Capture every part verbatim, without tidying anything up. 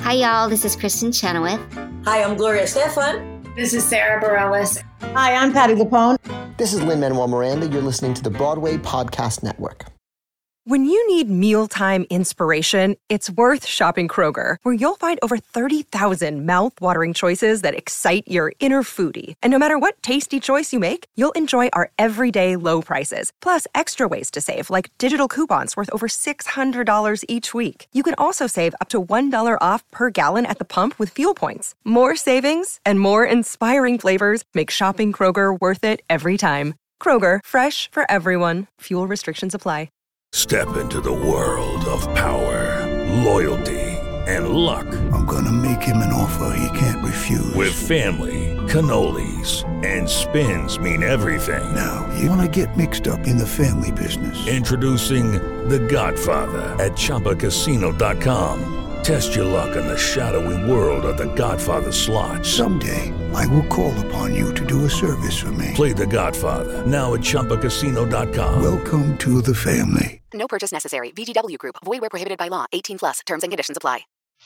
Hi, y'all. This is Kristen Chenoweth. Hi, I'm Gloria Estefan. This is Sarah Bareilles. Hi, I'm Patti LuPone. This is Lin-Manuel Miranda. You're listening to the Broadway Podcast Network. When you need mealtime inspiration, it's worth shopping Kroger, where you'll find over thirty thousand mouth-watering choices that excite your inner foodie. And no matter what tasty choice you make, you'll enjoy our everyday low prices, plus extra ways to save, like digital coupons worth over six hundred dollars each week. You can also save up to one dollar off per gallon at the pump with fuel points. More savings and more inspiring flavors make shopping Kroger worth it every time. Kroger, fresh for everyone. Fuel restrictions apply. Step into the world of power, loyalty, and luck. I'm gonna make him an offer he can't refuse. With family, cannolis, and spins mean everything. Now, you wanna get mixed up in the family business. Introducing The Godfather at Chumba Casino dot com. Test your luck in the shadowy world of The Godfather slot. Someday, I will call upon you to do a service for me. Play The Godfather, now at Chumba Casino dot com. Welcome to the family. No purchase necessary. V G W Group. Void where prohibited by law. eighteen plus. Terms and conditions apply.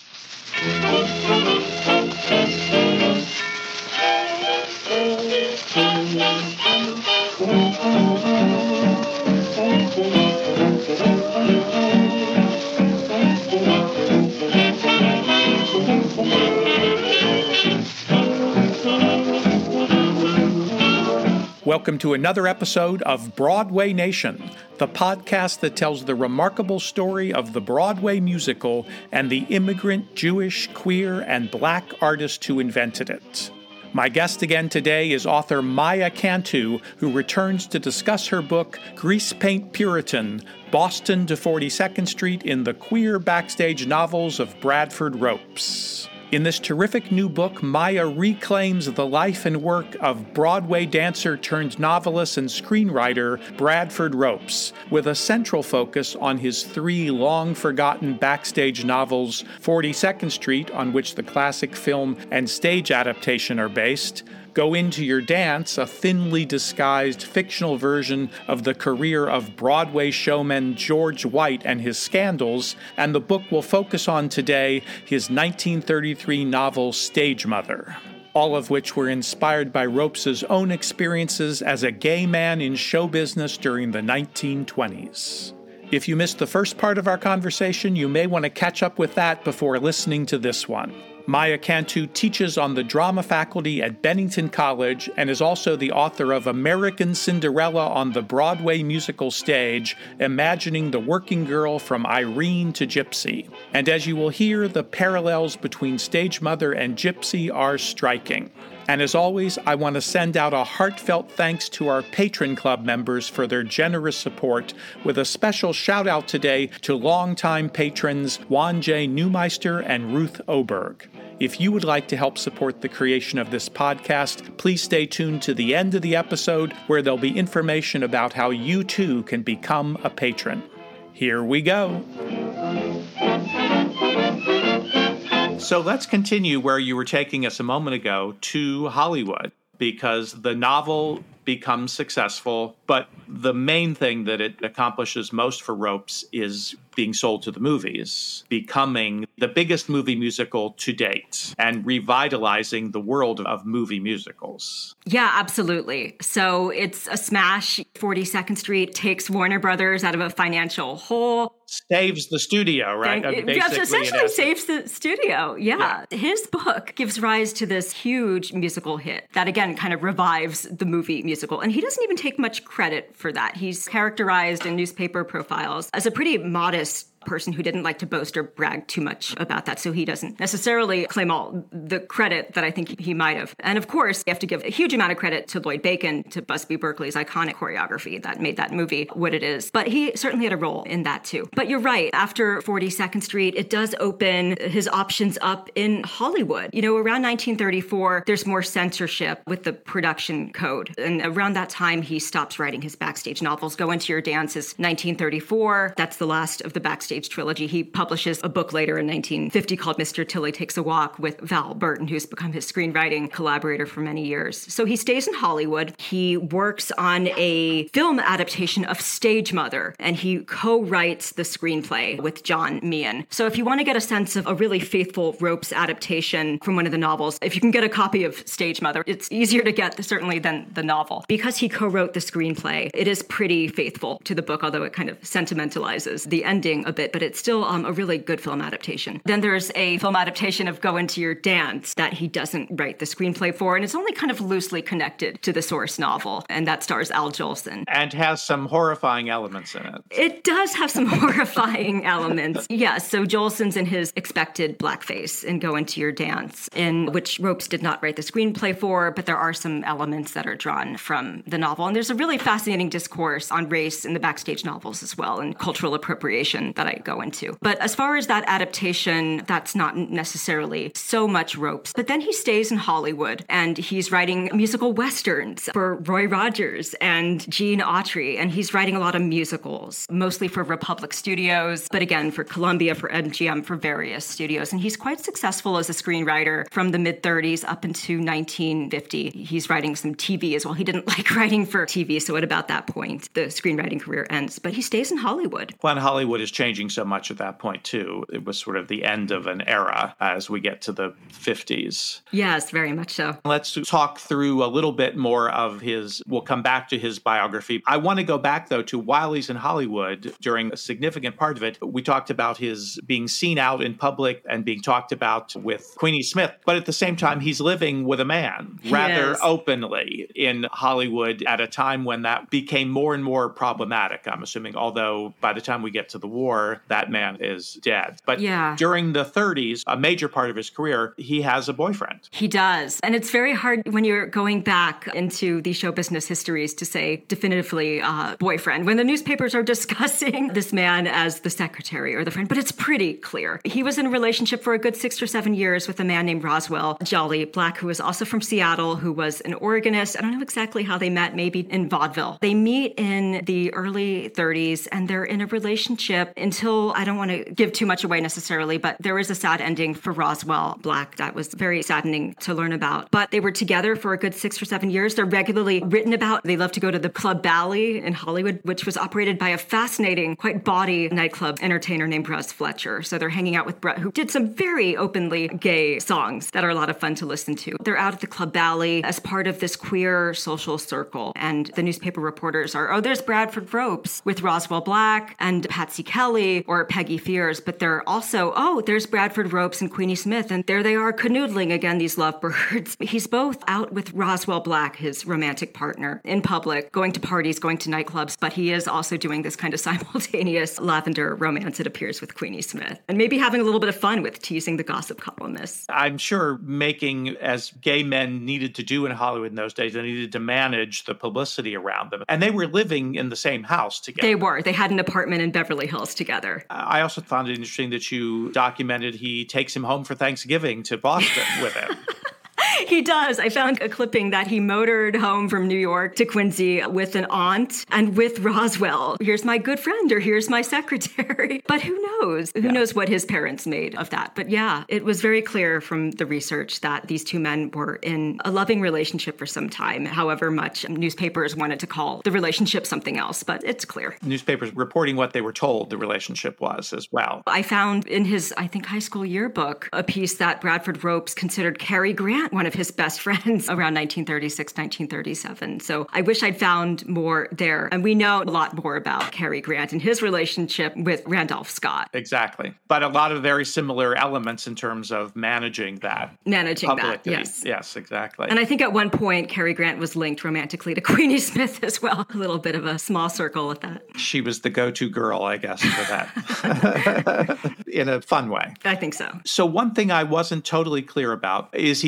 Welcome to another episode of Broadway Nation, the podcast that tells the remarkable story of the Broadway musical and the immigrant, Jewish, queer, and Black artist who invented it. My guest again today is author Maya Cantu, who returns to discuss her book, Grease Paint Puritan, Boston to forty-second Street in the Queer Backstage Novels of Bradford Ropes. In this terrific new book, Maya reclaims the life and work of Broadway dancer turned novelist and screenwriter Bradford Ropes, with a central focus on his three long-forgotten backstage novels, forty-second Street, on which the classic film and stage adaptation are based, Go Into Your Dance, a thinly disguised fictional version of the career of Broadway showman George White and his scandals, and the book will focus on today his nineteen thirty-three novel Stage Mother, all of which were inspired by Ropes' own experiences as a gay man in show business during the nineteen twenties. If you missed the first part of our conversation, you may want to catch up with that before listening to this one. Maya Cantu teaches on the drama faculty at Bennington College and is also the author of American Cinderella on the Broadway musical stage, imagining the working girl from Irene to Gypsy. And as you will hear, the parallels between Stage Mother and Gypsy are striking. And as always, I want to send out a heartfelt thanks to our Patron Club members for their generous support, with a special shout out today to longtime patrons Juan J. Neumeister and Ruth Oberg. If you would like to help support the creation of this podcast, please stay tuned to the end of the episode, where there'll be information about how you too can become a patron. Here we go. So let's continue where you were taking us a moment ago, to Hollywood, because the novel becomes successful, but the main thing that it accomplishes most for Ropes is being sold to the movies, becoming the biggest movie musical to date, and revitalizing the world of movie musicals. Yeah, absolutely. So it's a smash. forty-second Street takes Warner Brothers out of a financial hole. Saves the studio, right? It, it essentially saves the studio, yeah. yeah. His book gives rise to this huge musical hit that, again, kind of revives the movie musical. And he doesn't even take much credit for that. He's characterized in newspaper profiles as a pretty modest person who didn't like to boast or brag too much about that, so he doesn't necessarily claim all the credit that I think he might have. And of course, you have to give a huge amount of credit to Lloyd Bacon, to Busby Berkeley's iconic choreography that made that movie what it is. But he certainly had a role in that too. But you're right, after forty-second Street, it does open his options up in Hollywood. You know, around nineteen thirty-four, there's more censorship with the production code. And around that time, he stops writing his backstage novels. Go Into Your Dance is nineteen thirty-four. That's the last of the backstage Backstage trilogy. He publishes a book later in nineteen fifty called Mister Tilly Takes a Walk with Val Burton, who's become his screenwriting collaborator for many years. So he stays in Hollywood. He works on a film adaptation of Stage Mother, and he co-writes the screenplay with John Meehan. So if you want to get a sense of a really faithful Ropes adaptation from one of the novels, if you can get a copy of Stage Mother, it's easier to get certainly than the novel. Because he co-wrote the screenplay, it is pretty faithful to the book, although it kind of sentimentalizes the ending a bit, but it's still um, a really good film adaptation. Then there's a film adaptation of Go Into Your Dance that he doesn't write the screenplay for, and it's only kind of loosely connected to the source novel, and that stars Al Jolson. And has some horrifying elements in it. It does have some horrifying elements. Yes, so Jolson's in his expected blackface in Go Into Your Dance, in which Ropes did not write the screenplay for, but there are some elements that are drawn from the novel. And there's a really fascinating discourse on race in the Backstage novels as well, and cultural appropriation that I go into. But as far as that adaptation, that's not necessarily so much Ropes. But then he stays in Hollywood, and he's writing musical westerns for Roy Rogers and Gene Autry, and he's writing a lot of musicals, mostly for Republic Studios, but again, for Columbia, for M G M, for various studios. And he's quite successful as a screenwriter from the mid-thirties up into nineteen fifty. He's writing some T V as well. He didn't like writing for T V, so at about that point, the screenwriting career ends. But he stays in Hollywood. Well, and Hollywood is changing so much at that point, too. It was sort of the end of an era as we get to the fifties. Yes, very much so. Let's talk through a little bit more of his, we'll come back to his biography. I want to go back, though, to while he's in Hollywood, during a significant part of it, we talked about his being seen out in public and being talked about with Queenie Smith. But at the same time, he's living with a man He rather is. openly in Hollywood at a time when that became more and more problematic, I'm assuming, although by the time we get to the war, that man is dead. But Yeah. during the thirties, a major part of his career, he has a boyfriend. He does. And it's very hard when you're going back into the show business histories to say definitively uh, boyfriend, when the newspapers are discussing this man as the secretary or the friend, but it's pretty clear. He was in a relationship for a good six or seven years with a man named Roswell Jolly Black, who was also from Seattle, who was an organist. I don't know exactly how they met, maybe in vaudeville. They meet in the early thirties, and they're in a relationship until, I don't want to give too much away necessarily, but there is a sad ending for Roswell Black that was very saddening to learn about. But they were together for a good six or seven years. They're regularly written about. They love to go to the Club Ballet in Hollywood, which was operated by a fascinating, quite bawdy nightclub entertainer named Russ Fletcher. So they're hanging out with Brett, who did some very openly gay songs that are a lot of fun to listen to. They're out at the Club Ballet as part of this queer social circle. And the newspaper reporters are, oh, there's Bradford Ropes with Roswell Black and Patsy Kelly or Peggy Fears. But they're also, oh, there's Bradford Ropes and Queenie Smith. And there they are canoodling again, these lovebirds. He's both out with Roswell Black, his romantic partner, in public, going to parties, going to nightclubs. But he is also doing this kind of simultaneous lavender romance, it appears, with Queenie Smith. And maybe having a little bit of fun with teasing the gossip columnists. I'm sure making, as gay men needed to do in Hollywood in those days, they needed to manage the publicity around them. And they were living in the same house together. They were. They had an apartment in Beverly Hills together. I also found it interesting that you documented he takes him home for Thanksgiving to Boston with him. He does. I found a clipping that he motored home from New York to Quincy with an aunt and with Roswell. Here's my good friend, or here's my secretary. But who knows? Who yeah. knows what his parents made of that? But yeah, it was very clear from the research that these two men were in a loving relationship for some time, however much newspapers wanted to call the relationship something else. But it's clear. Newspapers reporting what they were told the relationship was as well. I found in his, I think, high school yearbook, a piece that Bradford Ropes considered Cary Grant one of his best friends around nineteen thirty-six, nineteen thirty-seven. So I wish I'd found more there. And we know a lot more about Cary Grant and his relationship with Randolph Scott. Exactly. But a lot of very similar elements in terms of managing that. Managing publicity. that, yes. Yes, exactly. And I think at one point, Cary Grant was linked romantically to Queenie Smith as well. A little bit of a small circle with that. She was the go-to girl, I guess, for that. In a fun way. I think so. So one thing I wasn't totally clear about, is he writing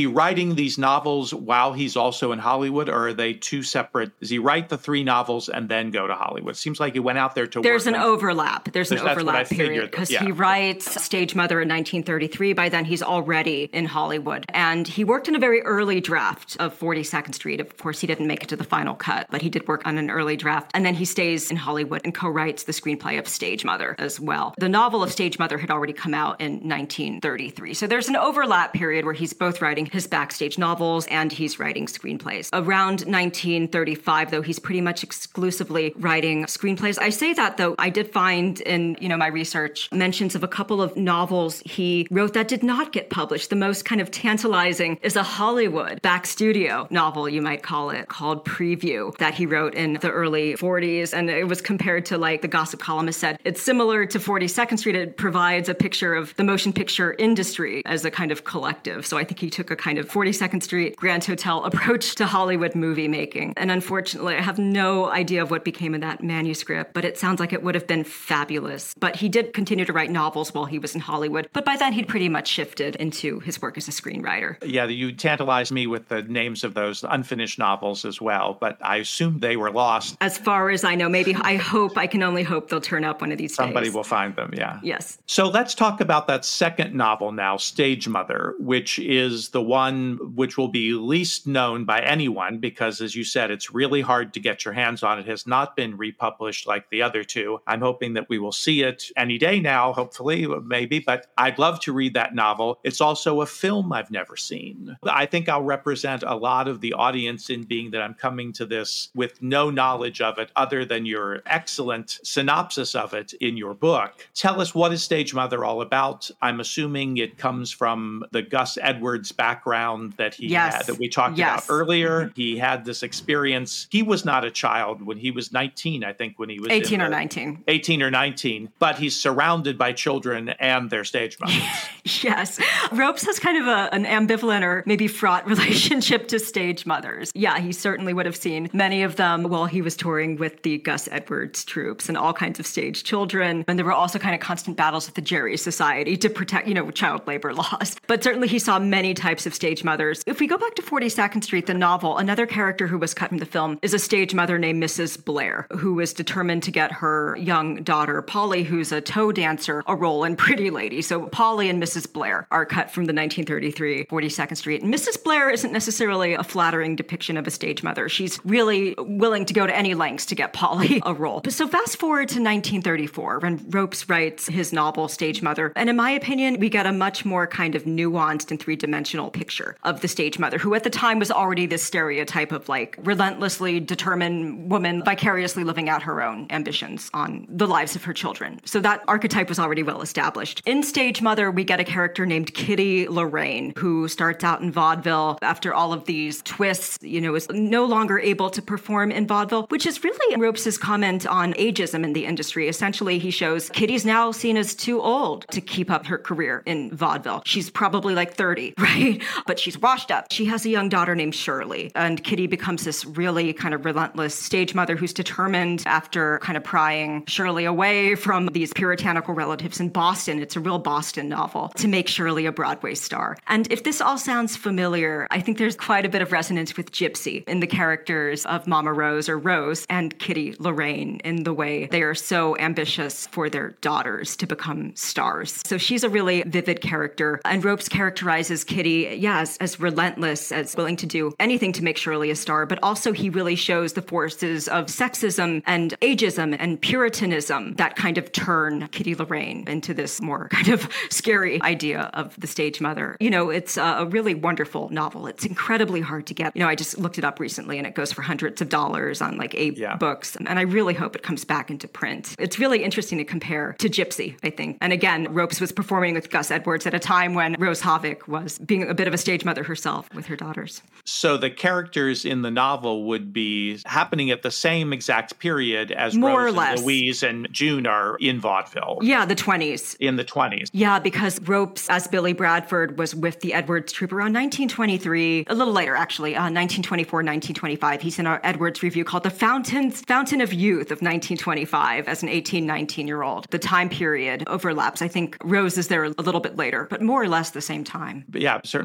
writing these novels while he's also in Hollywood, or are they two separate? Does he write the three novels and then go to Hollywood? It seems like he went out there to There's work. an on, overlap. There's, There's an overlap period because yeah. he writes Stage Mother in nineteen thirty-three. By then, he's already in Hollywood. And he worked in a very early draft of forty-second Street. Of course, he didn't make it to the final cut, but he did work on an early draft. And then he stays in Hollywood and co-writes the screenplay of Stage Mother as well. The novel of Stage Mother had already come out in nineteen thirty-three. So there's an overlap period where he's both writing his backstage novels and he's writing screenplays. Around nineteen thirty-five, though, he's pretty much exclusively writing screenplays. I say that, though, I did find in, you know, my research mentions of a couple of novels he wrote that did not get published. The most kind of tantalizing is a Hollywood back studio novel, you might call it, called Preview, that he wrote in the early forties. And it was compared to, like, the Gossip Columnist said, it's similar to forty-second Street. It provides a picture of the motion picture industry as a kind of collective. So I think he took a kind of forty-second Street Grand Hotel approach to Hollywood movie making. And unfortunately, I have no idea of what became of that manuscript, but it sounds like it would have been fabulous. But he did continue to write novels while he was in Hollywood. But by then, he'd pretty much shifted into his work as a screenwriter. Yeah, you tantalized me with the names of those unfinished novels as well, but I assume they were lost. As far as I know, maybe I hope, I can only hope they'll turn up one of these Somebody days. Somebody will find them, yeah. Yes. So let's talk about that second novel now, Stage Mother, which is the one which will be least known by anyone because, as you said, it's really hard to get your hands on. It has not been republished like the other two. I'm hoping that we will see it any day now, hopefully, maybe, but I'd love to read that novel. It's also a film I've never seen. I think I'll represent a lot of the audience in being that I'm coming to this with no knowledge of it other than your excellent synopsis of it in your book. Tell us, what is Stage Mother all about? I'm assuming it comes from the Gus Edwards background that he yes. had, that we talked yes. about earlier. He had this experience. He was not a child when he was nineteen, I think, when he was eighteen or nineteen. eighteen or nineteen, but he's surrounded by children and their stage mothers. Yes. Ropes has kind of a, an ambivalent or maybe fraught relationship to stage mothers. Yeah, he certainly would have seen many of them while he was touring with the Gus Edwards troops and all kinds of stage children. And there were also kind of constant battles with the Jerry Society to protect, you know, child labor laws. But certainly he saw many types of stage mothers. If we go back to forty-second Street, the novel, another character who was cut from the film is a stage mother named Missus Blair, who was determined to get her young daughter, Polly, who's a toe dancer, a role in Pretty Lady. So Polly and Missus Blair are cut from the nineteen thirty-three forty-second Street. And Missus Blair isn't necessarily a flattering depiction of a stage mother. She's really willing to go to any lengths to get Polly a role. So fast forward to nineteen thirty-four, when Ropes writes his novel, Stage Mother. And in my opinion, we get a much more kind of nuanced and three-dimensional picture of the stage mother, who at the time was already this stereotype of like relentlessly determined woman vicariously living out her own ambitions on the lives of her children. So that archetype was already well established. In Stage Mother, we get a character named Kitty Lorraine, who starts out in vaudeville. After all of these twists, you know, is no longer able to perform in vaudeville, which is really Ropes' comment on ageism in the industry. Essentially, he shows Kitty's now seen as too old to keep up her career in vaudeville. She's probably like thirty, right? But she's washed up. She has a young daughter named Shirley, and Kitty becomes this really kind of relentless stage mother who's determined, after kind of prying Shirley away from these puritanical relatives in Boston, it's a real Boston novel, to make Shirley a Broadway star. And if this all sounds familiar, I think there's quite a bit of resonance with Gypsy in the characters of Mama Rose or Rose and Kitty Lorraine in the way they are so ambitious for their daughters to become stars. So she's a really vivid character, and Ropes characterizes Kitty, yeah, as, as relentless, as willing to do anything to make Shirley a star, but also he really shows the forces of sexism and ageism and puritanism that kind of turn Kitty Lorraine into this more kind of scary idea of the stage mother. You know, it's a really wonderful novel. It's incredibly hard to get. You know, I just looked it up recently and it goes for hundreds of dollars on like Abe yeah. books. And I really hope it comes back into print. It's really interesting to compare to Gypsy, I think. And again, Ropes was performing with Gus Edwards at a time when Rose Havoc was being a bit of a stage mother herself with her daughters. So the characters in the novel would be happening at the same exact period as More Rose or less. and Louise and June are in vaudeville. Yeah, the twenties. In the twenties. Yeah, because Ropes, as Billy Bradford, was with the Edwards troupe around nineteen twenty-three, a little later actually, uh, nineteen twenty-four, nineteen twenty-five. He's in our Edwards review called The Fountains, Fountain of Youth of nineteen twenty-five as an eighteen, nineteen-year-old. The time period overlaps. I think Rose is there a little bit later, but more or less the same time. But yeah, certainly the beginning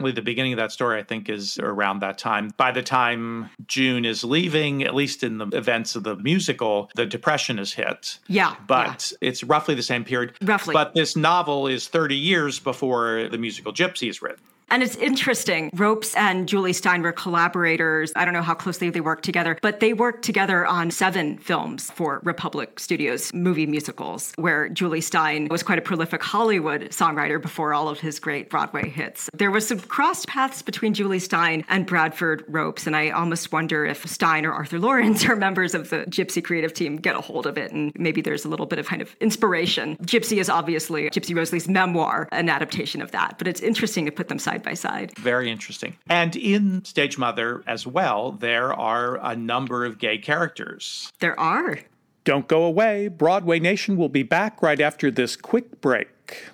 beginning of that story, I think, is around that time. By the time June is leaving, at least in the events of the musical, the Depression is hit. Yeah. But yeah. it's roughly the same period. Roughly. But this novel is thirty years before the musical Gypsy is written. And it's interesting. Ropes and Julie Stein were collaborators. I don't know how closely they worked together, but they worked together on seven films for Republic Studios movie musicals, where Julie Stein was quite a prolific Hollywood songwriter before all of his great Broadway hits. There was some crossed paths between Julie Stein and Bradford Ropes, and I almost wonder if Stein or Arthur Lawrence or members of the Gypsy creative team get a hold of it, and maybe there's a little bit of kind of inspiration. Gypsy is obviously Gypsy Rose Lee's memoir, an adaptation of that, but it's interesting to put them side by side. Very interesting. And in Stage Mother as well, there are a number of gay characters. There are. Don't go away. Broadway Nation will be back right after this quick break.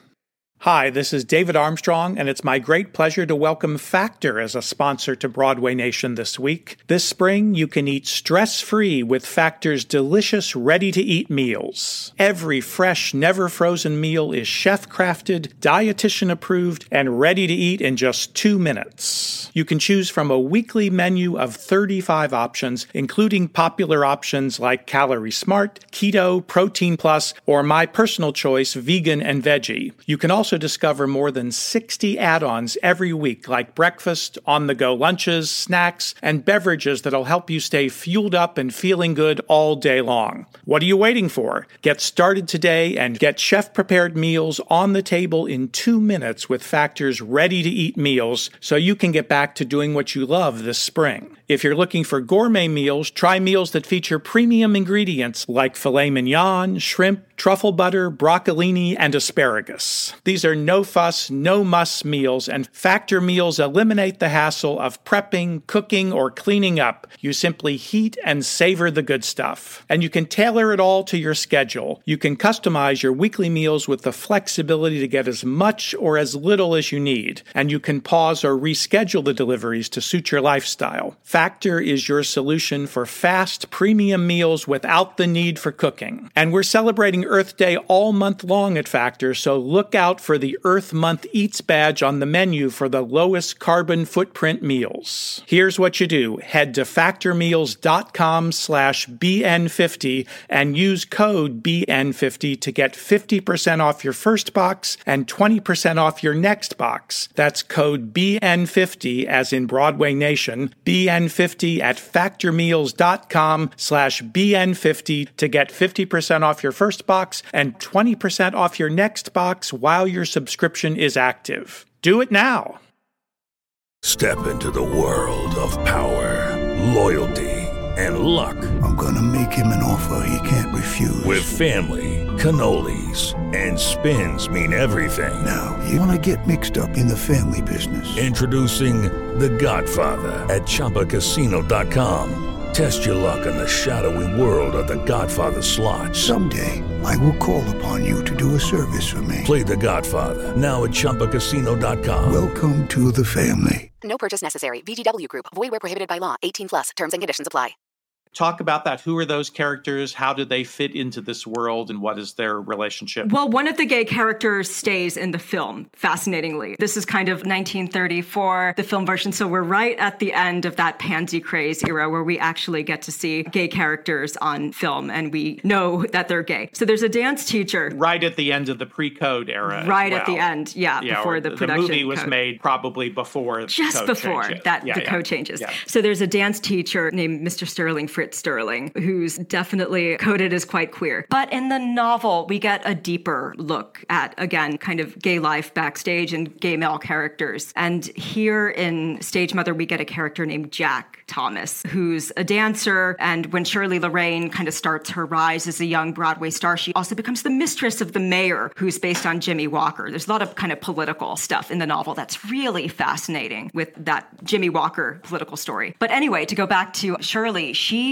Hi, this is David Armstrong, and it's my great pleasure to welcome Factor as a sponsor to Broadway Nation this week. This spring, you can eat stress-free with Factor's delicious, ready-to-eat meals. Every fresh, never-frozen meal is chef-crafted, dietitian-approved, and ready to eat in just two minutes. You can choose from a weekly menu of thirty-five options, including popular options like Calorie Smart, Keto, Protein Plus, or my personal choice, Vegan and Veggie. You can also Also discover more than sixty add-ons every week, like breakfast, on-the-go lunches, snacks, and beverages that'll help you stay fueled up and feeling good all day long. What are you waiting for? Get started today and get chef-prepared meals on the table in two minutes with Factor's ready-to-eat meals so you can get back to doing what you love this spring. If you're looking for gourmet meals, try meals that feature premium ingredients like filet mignon, shrimp, truffle butter, broccolini, and asparagus. These are no-fuss, no-muss meals, and Factor meals eliminate the hassle of prepping, cooking, or cleaning up. You simply heat and savor the good stuff. And you can tailor it all to your schedule. You can customize your weekly meals with the flexibility to get as much or as little as you need. And you can pause or reschedule the deliveries to suit your lifestyle. Factor is your solution for fast, premium meals without the need for cooking. And we're celebrating Earth Day all month long at Factor, so look out for the Earth Month Eats badge on the menu for the lowest carbon footprint meals. Here's what you do. Head to factormeals.com slash BN50 and use code B N fifty to get fifty percent off your first box and twenty percent off your next box. That's code B N fifty as in Broadway Nation, B N fifty at factormeals.com slash BN50 to get fifty percent off your first box and twenty percent off your next box while your subscription is active. Do it now. Step into the world of power, loyalty, and luck. I'm gonna make him an offer he can't refuse. With family, cannolis, and spins mean everything. Now, you wanna get mixed up in the family business. Introducing The Godfather at Chumba Casino dot com. Test your luck in the shadowy world of The Godfather slot. Someday, I will call upon you to do a service for me. Play The Godfather, now at Chumba Casino dot com. Welcome to the family. No purchase necessary. V G W Group. Void where prohibited by law. eighteen plus. Terms and conditions apply. Talk about that. Who are those characters? How do they fit into this world? And what is their relationship? Well, one of the gay characters stays in the film, fascinatingly. This is kind of nineteen thirty-four, the film version. So we're right at the end of that pansy craze era where we actually get to see gay characters on film and we know that they're gay. So there's a dance teacher. Right at the end of the pre-code era. Right well. at the end, yeah, yeah before the, the production movie was code. made probably before Just code before changes. that yeah, the yeah. code changes. Yeah. So there's a dance teacher named Mister Sterling, Fritz Sterling, who's definitely coded as quite queer. But in the novel, we get a deeper look at, again, kind of gay life backstage and gay male characters. And here in Stage Mother, we get a character named Jack Thomas, who's a dancer. And when Shirley Lorraine kind of starts her rise as a young Broadway star, she also becomes the mistress of the mayor, who's based on Jimmy Walker. There's a lot of kind of political stuff in the novel that's really fascinating with that Jimmy Walker political story. But anyway, to go back to Shirley, she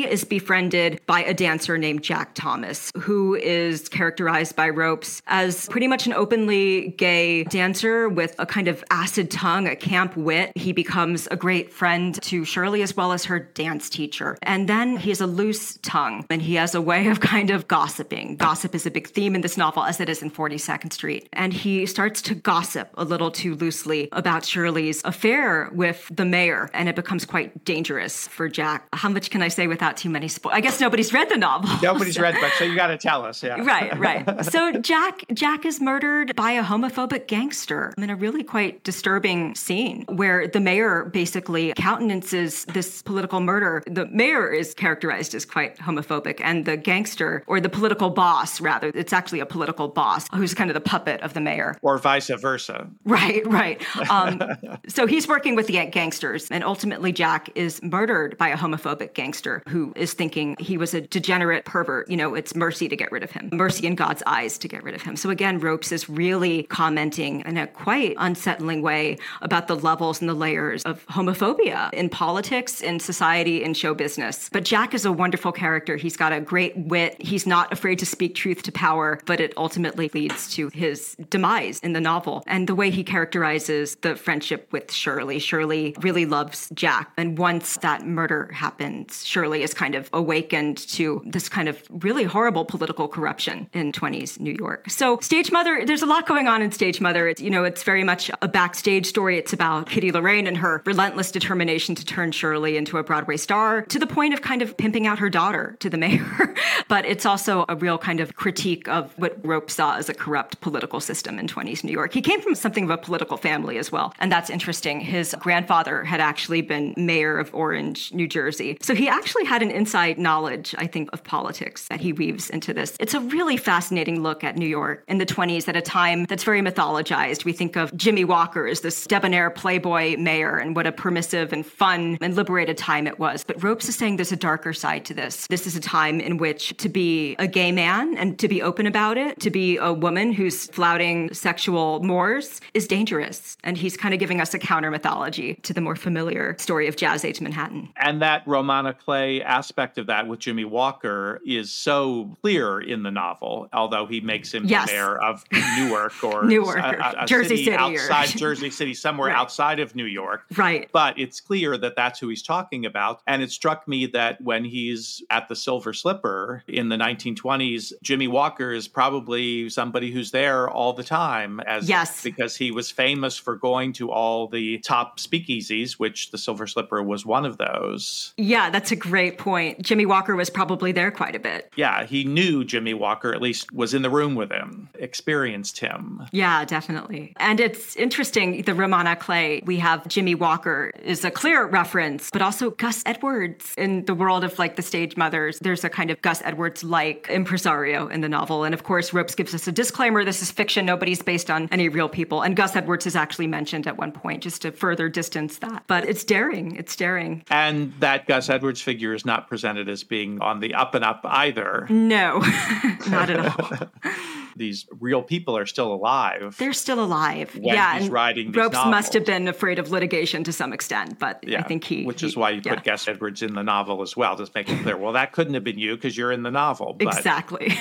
is befriended by a dancer named Jack Thomas, who is characterized by Ropes as pretty much an openly gay dancer with a kind of acid tongue, a camp wit. He becomes a great friend to Shirley as well as her dance teacher. And then he has a loose tongue, and he has a way of kind of gossiping. Gossip is a big theme in this novel, as it is in forty-second Street. And he starts to gossip a little too loosely about Shirley's affair with the mayor, and it becomes quite dangerous for Jack. How much can I say without too many spoilers? I guess nobody's read the novel. Nobody's so. read the book, so you got to tell us. Yeah. Right, right. So Jack Jack is murdered by a homophobic gangster in a really quite disturbing scene where the mayor basically countenances this political murder. The mayor is characterized as quite homophobic, and the gangster, or the political boss, rather, it's actually a political boss who's kind of the puppet of the mayor. Or vice versa. Right, right. Um, so he's working with the gangsters, and ultimately Jack is murdered by a homophobic gangster who is thinking he was a degenerate pervert. You know, it's mercy to get rid of him. Mercy in God's eyes to get rid of him. So again, Ropes is really commenting in a quite unsettling way about the levels and the layers of homophobia in politics, in society, in show business. But Jack is a wonderful character. He's got a great wit. He's not afraid to speak truth to power, but it ultimately leads to his demise in the novel. And the way he characterizes the friendship with Shirley. Shirley really loves Jack. And once that murder happens, Shirley is kind of awakened to this kind of really horrible political corruption in twenties New York. So Stage Mother, there's a lot going on in Stage Mother. It's, you know, it's very much a backstage story. It's about Kitty Lorraine and her relentless determination to turn Shirley into a Broadway star to the point of kind of pimping out her daughter to the mayor. But it's also a real kind of critique of what Ropes saw as a corrupt political system in twenties New York. He came from something of a political family as well. And that's interesting. His grandfather had actually been mayor of Orange, New Jersey. So he actually had an inside knowledge, I think, of politics that he weaves into this. It's a really fascinating look at New York in the twenties at a time that's very mythologized. We think of Jimmy Walker as this debonair playboy mayor and what a permissive and fun and liberated time it was. But Ropes is saying there's a darker side to this. This is a time in which to be a gay man and to be open about it, to be a woman who's flouting sexual mores is dangerous. And he's kind of giving us a counter mythology to the more familiar story of Jazz Age Manhattan. And that Romana Clay aspect of that with Jimmy Walker is so clear in the novel, although he makes him yes. the mayor of Newark or Newark, a, a, a Jersey city, City outside or... Jersey City, somewhere right. outside of New York. Right. But it's clear that that's who he's talking about. And it struck me that when he's at the Silver Slipper in the nineteen twenties, Jimmy Walker is probably somebody who's there all the time as yes. because he was famous for going to all the top speakeasies, which the Silver Slipper was one of those. Yeah, that's a great point. Jimmy Walker was probably there quite a bit. Yeah, he knew Jimmy Walker, at least was in the room with him, experienced him. Yeah, definitely. And it's interesting, the Romana Clay, we have Jimmy Walker is a clear reference, but also Gus Edwards in the world of like the Stage Mothers. There's a kind of Gus Edwards-like impresario in the novel. And of course, Ropes gives us a disclaimer. This is fiction. Nobody's based on any real people. And Gus Edwards is actually mentioned at one point just to further distance that. But it's daring. It's daring. And that Gus Edwards figure is not presented as being on the up and up either. No, not at all. These real people are still alive. They're still alive. When yeah, he's and writing these Ropes novels. Must have been afraid of litigation to some extent, but yeah, I think he... Which he, is why you yeah. put Gus Edwards in the novel as well, just make it clear, well, that couldn't have been you because you're in the novel. But exactly.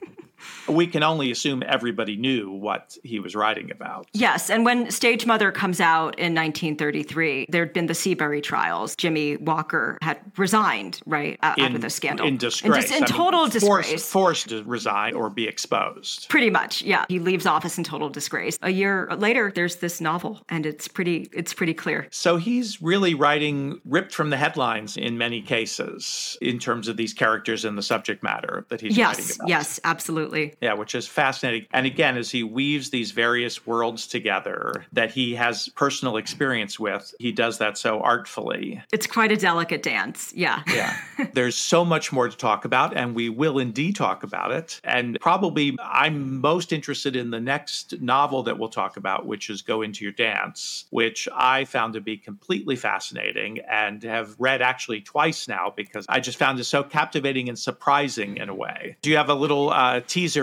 we can only assume everybody knew what he was writing about. Yes, and when Stage Mother comes out in nineteen thirty-three, there'd been the Seabury trials. Jimmy Walker had resigned, right, after in, the scandal. In disgrace. In, dis- in total mean, disgrace. Forced, forced to resign or be exposed. Pretty much, yeah. He leaves office in total disgrace. A year later, there's this novel, and it's pretty it's pretty clear. So he's really writing ripped from the headlines in many cases in terms of these characters and the subject matter that he's yes, writing about. Yes, absolutely. Yeah, which is fascinating. And again, as he weaves these various worlds together that he has personal experience with, he does that so artfully. It's quite a delicate dance. Yeah. Yeah. There's so much more to talk about, and we will indeed talk about it. And probably I'm most interested in the next novel that we'll talk about, which is Go Into Your Dance, which I found to be completely fascinating and have read actually twice now because I just found it so captivating and surprising in a way. Do you have a little uh, teaser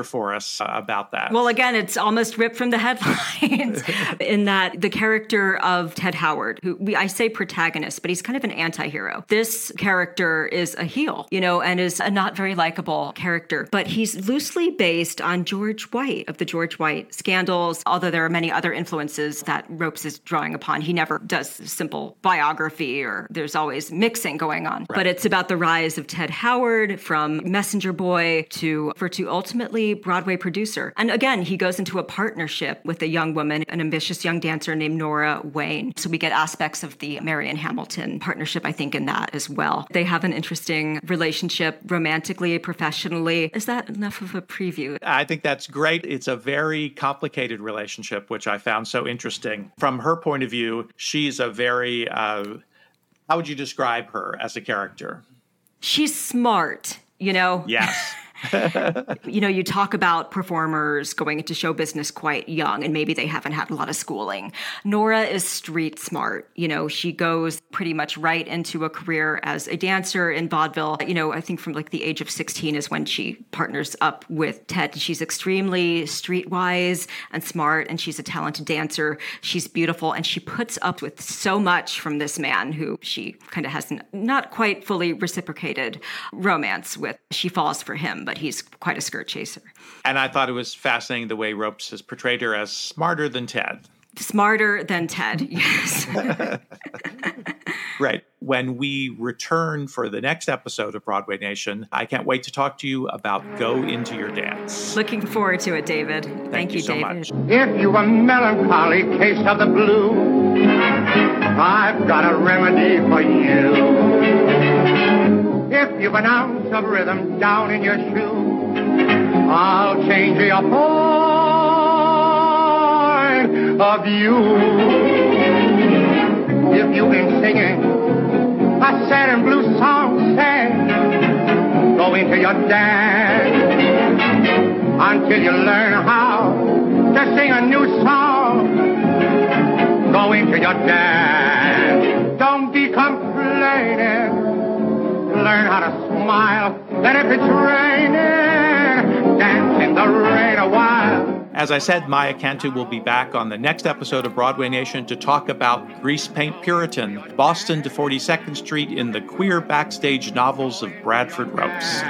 teaser for us uh, about that. Well, again, it's almost ripped from the headlines in that the character of Ted Howard, who we, I say protagonist, but he's kind of an anti-hero. This character is a heel, you know, and is a not very likable character, but he's loosely based on George White of the George White scandals, although there are many other influences that Ropes is drawing upon. He never does simple biography, or there's always mixing going on. Right. But it's about the rise of Ted Howard from messenger boy to for to ultimately Broadway producer. And again, he goes into a partnership with a young woman, an ambitious young dancer named Nora Wayne. So we get aspects of the Marian Hamilton partnership, I think, in that as well. They have an interesting relationship romantically, professionally. Is that enough of a preview? I think that's great. It's a very complicated relationship, which I found so interesting. From her point of view, she's a very, uh, how would you describe her as a character? She's smart, you know? Yes. You know, you talk about performers going into show business quite young, and maybe they haven't had a lot of schooling. Nora is street smart. You know, she goes pretty much right into a career as a dancer in vaudeville. You know, I think from like the age of sixteen is when she partners up with Ted. She's extremely streetwise and smart, and she's a talented dancer. She's beautiful, and she puts up with so much from this man who she kind of has not quite fully reciprocated romance with. She falls for him, but he's quite a skirt chaser. And I thought it was fascinating the way Ropes has portrayed her as smarter than Ted. Smarter than Ted, yes. Right. When we return for the next episode of Broadway Nation, I can't wait to talk to you about Go Into Your Dance. Looking forward to it, David. Thank, Thank you, you, so David. much. If you a melancholy case of the blue, I've got a remedy for you. If you've an ounce of rhythm down in your shoe, I'll change your point of view. If you've been singing a sad and blue song, say, go into your dance until you learn how to sing a new song. Go into your dance. Don't be complaining. Learn how to smile. And if it's raining, dance in the rain a while. As I said, Maya Cantu will be back on the next episode of Broadway Nation to talk about Grease Paint Puritan, Boston to forty-second Street in the queer backstage novels of Bradford Ropes.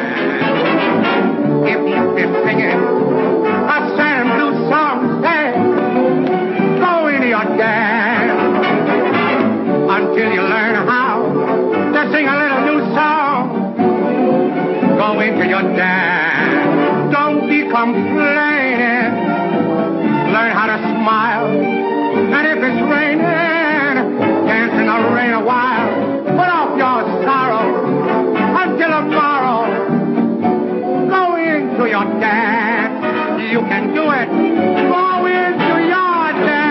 If you've been singing a sad and blue song, say, go into your dance until you learn how to sing a little new song. Go into your dance. Don't be complaining. Learn how to smile. And if it's raining, dance in the rain a while. Put off your sorrow until tomorrow. Go into your dance. You can do it. Go into your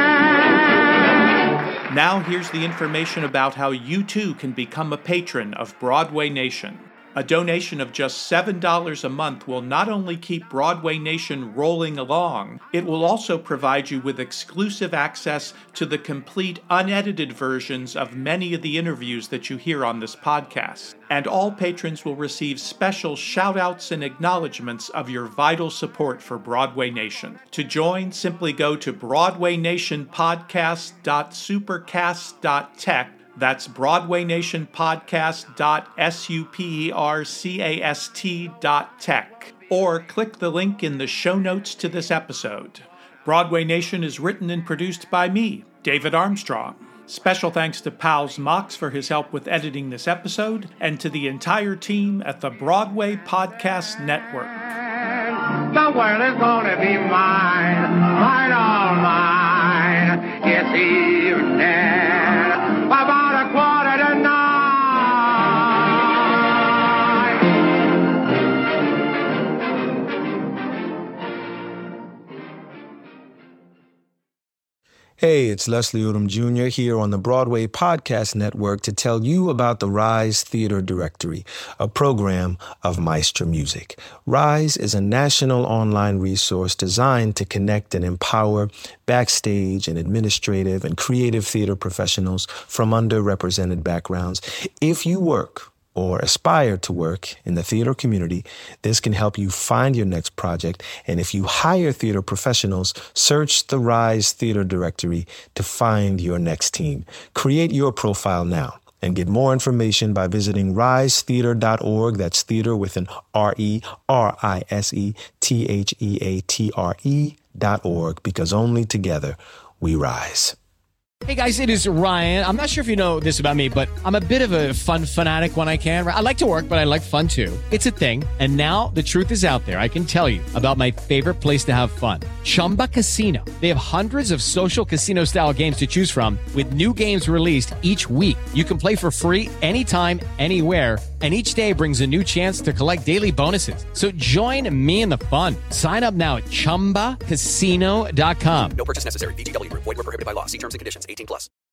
dance. Now here's the information about how you too can become a patron of Broadway Nation. A donation of just seven dollars a month will not only keep Broadway Nation rolling along, it will also provide you with exclusive access to the complete unedited versions of many of the interviews that you hear on this podcast. And all patrons will receive special shout-outs and acknowledgments of your vital support for Broadway Nation. To join, simply go to broadway nation podcast dot supercast dot tech. That's broadway nation podcast dot supercast dot tech. Or click the link in the show notes to this episode. Broadway Nation is written and produced by me, David Armstrong. Special thanks to Pals Mox for his help with editing this episode, and to the entire team at the Broadway Podcast Network. The world is gonna be mine, mine, all mine. It's evening. About a quarter to nine. Hey, it's Leslie Odom Junior here on the Broadway Podcast Network to tell you about the Rise Theater Directory, a program of Maestro Music. Rise is a national online resource designed to connect and empower backstage and administrative and creative theater professionals from underrepresented backgrounds. If you work or aspire to work in the theater community, this can help you find your next project. And if you hire theater professionals, search the Rise Theater Directory to find your next team. Create your profile now and get more information by visiting rise theater dot org. That's theater with an R E, R I S E, T H E A T R E dot org, because only together we rise. Hey guys, it is Ryan. I'm not sure if you know this about me, but I'm a bit of a fun fanatic when I can. I like to work, but I like fun too. It's a thing. And now the truth is out there. I can tell you about my favorite place to have fun. Chumba Casino. They have hundreds of social casino style games to choose from with new games released each week. You can play for free anytime, anywhere. And each day brings a new chance to collect daily bonuses. So join me in the fun. Sign up now at chumba casino dot com. No purchase necessary. V G W Group. Void where prohibited by law. See terms and conditions. eighteen plus.